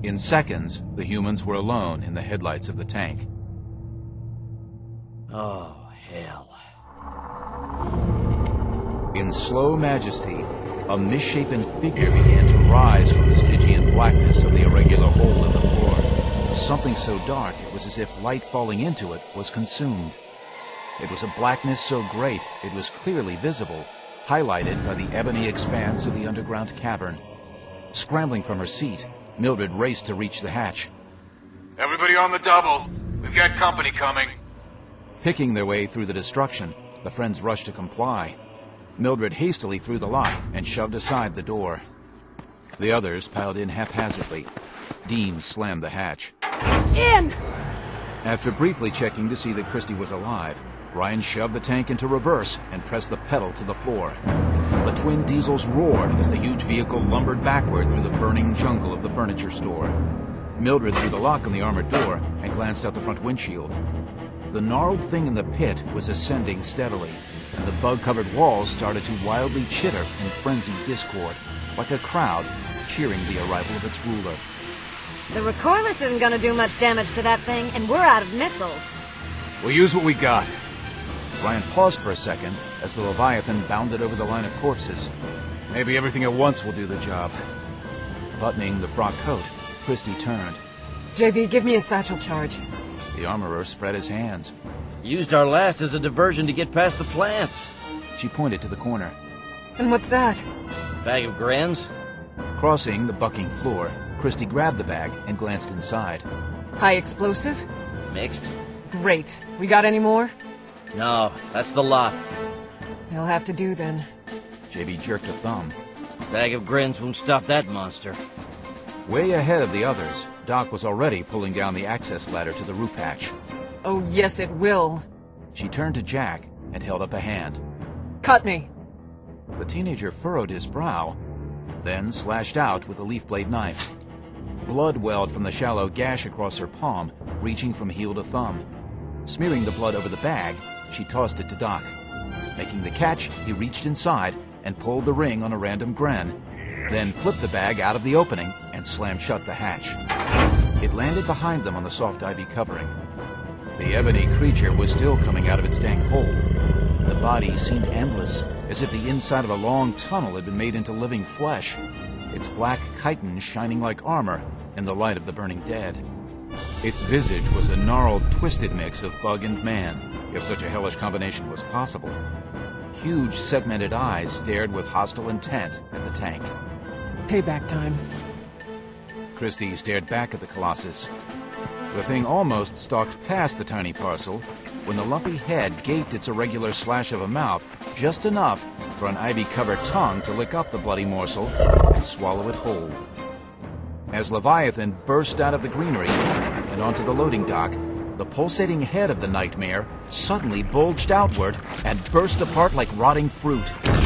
In seconds, the humans were alone in the headlights of the tank. Oh, hell. In slow majesty, a misshapen figure began to rise from the Stygian blackness of the irregular hole in the floor. Something so dark it was as if light falling into it was consumed. It was a blackness so great it was clearly visible, highlighted by the ebony expanse of the underground cavern. Scrambling from her seat, Mildred raced to reach the hatch. Everybody on the double. We've got company coming. Picking their way through the destruction, the friends rushed to comply. Mildred hastily threw the lock and shoved aside the door. The others piled in haphazardly. Dean slammed the hatch. In! After briefly checking to see that Christy was alive, Ryan shoved the tank into reverse and pressed the pedal to the floor. The twin diesels roared as the huge vehicle lumbered backward through the burning jungle of the furniture store. Mildred threw the lock on the armored door and glanced out the front windshield. The gnarled thing in the pit was ascending steadily, and the bug-covered walls started to wildly chitter in frenzied discord, like a crowd cheering the arrival of its ruler. The recoilless isn't gonna do much damage to that thing, and we're out of missiles. We'll use what we got. Ryan paused for a second as the Leviathan bounded over the line of corpses. Maybe everything at once will do the job. Buttoning the frock coat, Christy turned. JB, give me a satchel charge. The armorer spread his hands. Used our last as a diversion to get past the plants. She pointed to the corner. And what's that? Bag of grins? Crossing the bucking floor, Christy grabbed the bag and glanced inside. High explosive? Mixed? Great. We got any more? No, that's the lot. They'll have to do then. JB jerked a thumb. Bag of grins won't stop that monster. Way ahead of the others, Doc was already pulling down the access ladder to the roof hatch. Oh, yes, it will. She turned to Jack and held up a hand. Cut me. The teenager furrowed his brow, then slashed out with a leaf blade knife. Blood welled from the shallow gash across her palm, reaching from heel to thumb. Smearing the blood over the bag, she tossed it to Doc. Making the catch, he reached inside and pulled the ring on a random gren, then flipped the bag out of the opening and slammed shut the hatch. It landed behind them on the soft ivy covering. The ebony creature was still coming out of its dank hole. The body seemed endless, as if the inside of a long tunnel had been made into living flesh, its black chitin shining like armor in the light of the burning dead. Its visage was a gnarled, twisted mix of bug and man, if such a hellish combination was possible. Huge, segmented eyes stared with hostile intent at the tank. Payback time. Christy stared back at the Colossus. The thing almost stalked past the tiny parcel when the lumpy head gaped its irregular slash of a mouth just enough for an ivy-covered tongue to lick up the bloody morsel and swallow it whole. As Leviathan burst out of the greenery and onto the loading dock, the pulsating head of the nightmare suddenly bulged outward and burst apart like rotting fruit.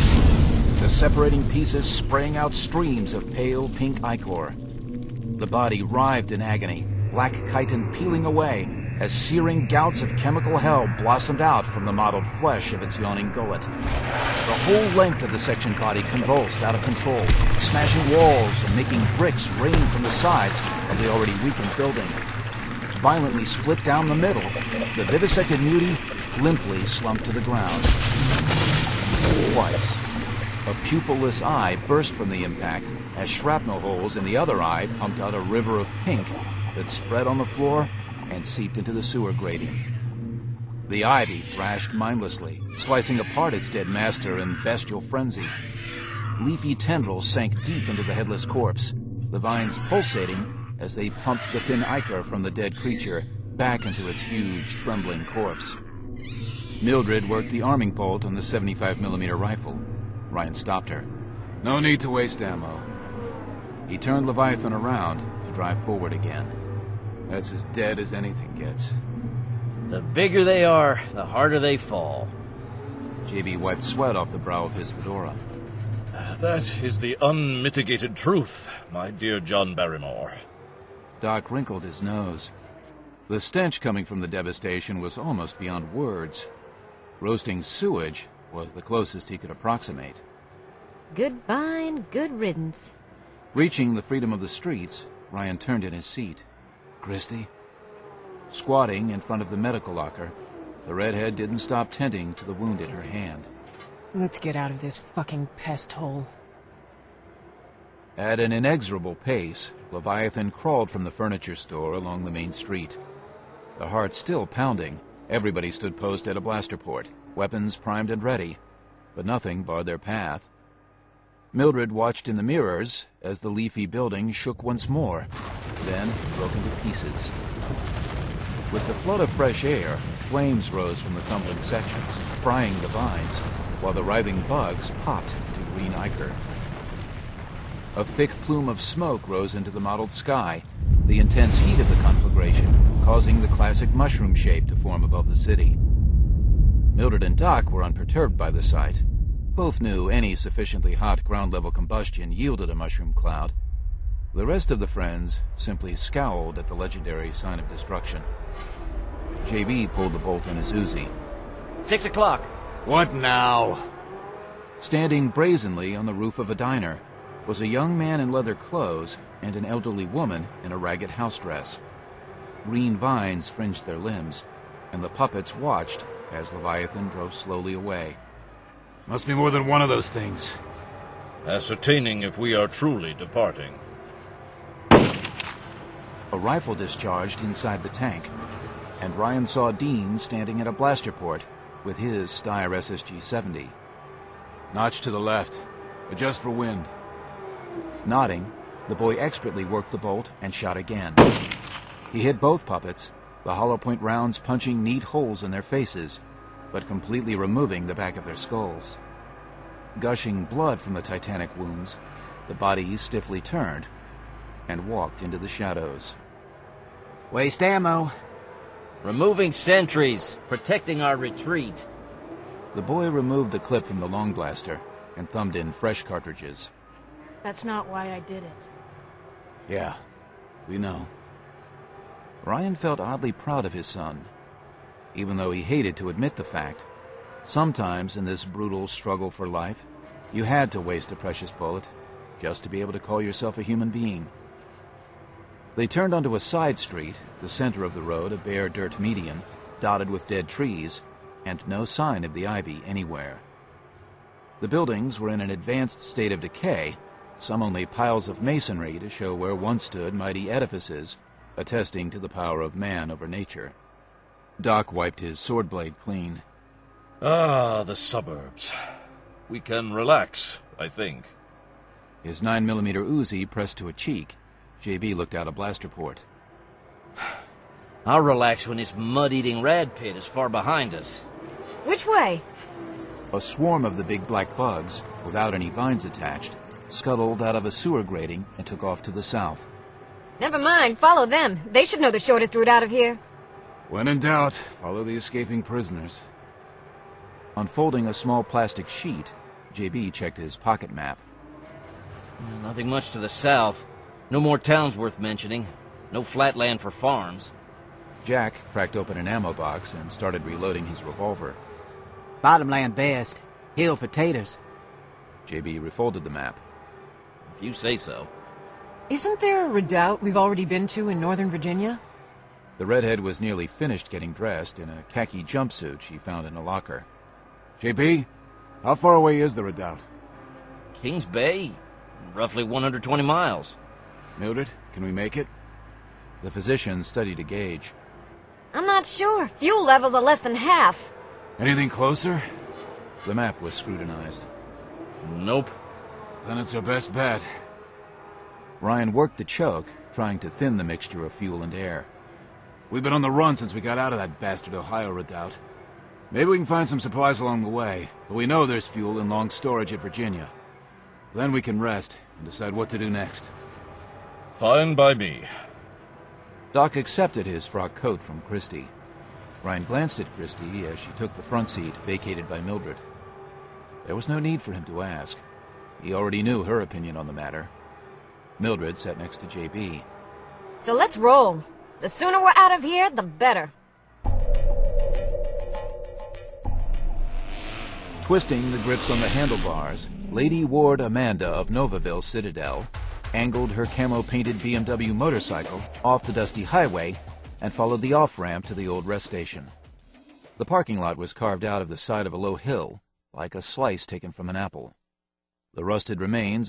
The separating pieces spraying out streams of pale pink ichor. The body writhed in agony, black chitin peeling away as searing gouts of chemical hell blossomed out from the mottled flesh of its yawning gullet. The whole length of the sectioned body convulsed out of control, smashing walls and making bricks rain from the sides of the already weakened building. Violently split down the middle, the vivisected mutie limply slumped to the ground. Twice, a pupilless eye burst from the impact as shrapnel holes in the other eye pumped out a river of pink that spread on the floor and seeped into the sewer grating. The ivy thrashed mindlessly, slicing apart its dead master in bestial frenzy. Leafy tendrils sank deep into the headless corpse, the vines pulsating as they pumped the thin ichor from the dead creature back into its huge, trembling corpse. Mildred worked the arming bolt on the 75mm rifle. Ryan stopped her. No need to waste ammo. He turned Leviathan around to drive forward again. That's as dead as anything gets. The bigger they are, the harder they fall. JB wiped sweat off the brow of his fedora. That is the unmitigated truth, my dear John Barrymore. Doc wrinkled his nose. The stench coming from the devastation was almost beyond words. Roasting sewage was the closest he could approximate. Goodbye and good riddance. Reaching the freedom of the streets, Ryan turned in his seat. Christy? Squatting in front of the medical locker, the redhead didn't stop tending to the wound in her hand. Let's get out of this fucking pest hole. At an inexorable pace, Leviathan crawled from the furniture store along the main street. The heart still pounding, everybody stood post at a blaster port, weapons primed and ready, but nothing barred their path. Mildred watched in the mirrors as the leafy building shook once more, then broke into pieces. With the flood of fresh air, flames rose from the tumbling sections, frying the vines, while the writhing bugs popped into green ichor. A thick plume of smoke rose into the mottled sky, the intense heat of the conflagration causing the classic mushroom shape to form above the city. Mildred and Doc were unperturbed by the sight. Both knew any sufficiently hot ground-level combustion yielded a mushroom cloud. The rest of the friends simply scowled at the legendary sign of destruction. JB pulled the bolt on his Uzi. 6 o'clock. What now? Standing brazenly on the roof of a diner was a young man in leather clothes and an elderly woman in a ragged house dress. Green vines fringed their limbs, and the puppets watched as Leviathan drove slowly away. Must be more than one of those things. Ascertaining if we are truly departing. A rifle discharged inside the tank, and Ryan saw Dean standing at a blaster port with his Steyr SSG-70. Notch to the left. Adjust for wind. Nodding, the boy expertly worked the bolt and shot again. He hit both puppets, the hollow point rounds punching neat holes in their faces, but completely removing the back of their skulls. Gushing blood from the titanic wounds, the body stiffly turned and walked into the shadows. Waste ammo. Removing sentries. Protecting our retreat. The boy removed the clip from the long blaster and thumbed in fresh cartridges. That's not why I did it. Yeah, we know. Ryan felt oddly proud of his son, even though he hated to admit the fact. Sometimes in this brutal struggle for life, you had to waste a precious bullet just to be able to call yourself a human being. They turned onto a side street, the center of the road a bare dirt median, dotted with dead trees, and no sign of the ivy anywhere. The buildings were in an advanced state of decay, some only piles of masonry to show where once stood mighty edifices, attesting to the power of man over nature. Doc wiped his sword blade clean. Ah, the suburbs. We can relax, I think. His 9mm Uzi pressed to a cheek. JB looked out a blaster port. I'll relax when this mud-eating rad pit is far behind us. Which way? A swarm of the big black bugs, without any vines attached, scuttled out of a sewer grating and took off to the south. Never mind, follow them. They should know the shortest route out of here. When in doubt, follow the escaping prisoners. Unfolding a small plastic sheet, JB checked his pocket map. Nothing much to the south. No more towns worth mentioning. No flat land for farms. Jack cracked open an ammo box and started reloading his revolver. Bottomland best. Hill for taters. JB refolded the map. If you say so. Isn't there a redoubt we've already been to in Northern Virginia? The redhead was nearly finished getting dressed in a khaki jumpsuit she found in a locker. JB, how far away is the redoubt? Kings Bay? Roughly 120 miles. Mildred, can we make it? The physician studied a gauge. I'm not sure. Fuel levels are less than half. Anything closer? The map was scrutinized. Nope. Then it's our best bet. Ryan worked the choke, trying to thin the mixture of fuel and air. We've been on the run since we got out of that bastard Ohio redoubt. Maybe we can find some supplies along the way, but we know there's fuel in long storage at Virginia. Then we can rest and decide what to do next. Fine by me. Doc accepted his frock coat from Christy. Ryan glanced at Christy as she took the front seat vacated by Mildred. There was no need for him to ask. He already knew her opinion on the matter. Mildred sat next to JB. So let's roll. The sooner we're out of here, the better. Twisting the grips on the handlebars, Lady Ward Amanda of Novaville Citadel, angled her camo-painted BMW motorcycle off the dusty highway and followed the off-ramp to the old rest station. The parking lot was carved out of the side of a low hill, like a slice taken from an apple. The rusted remains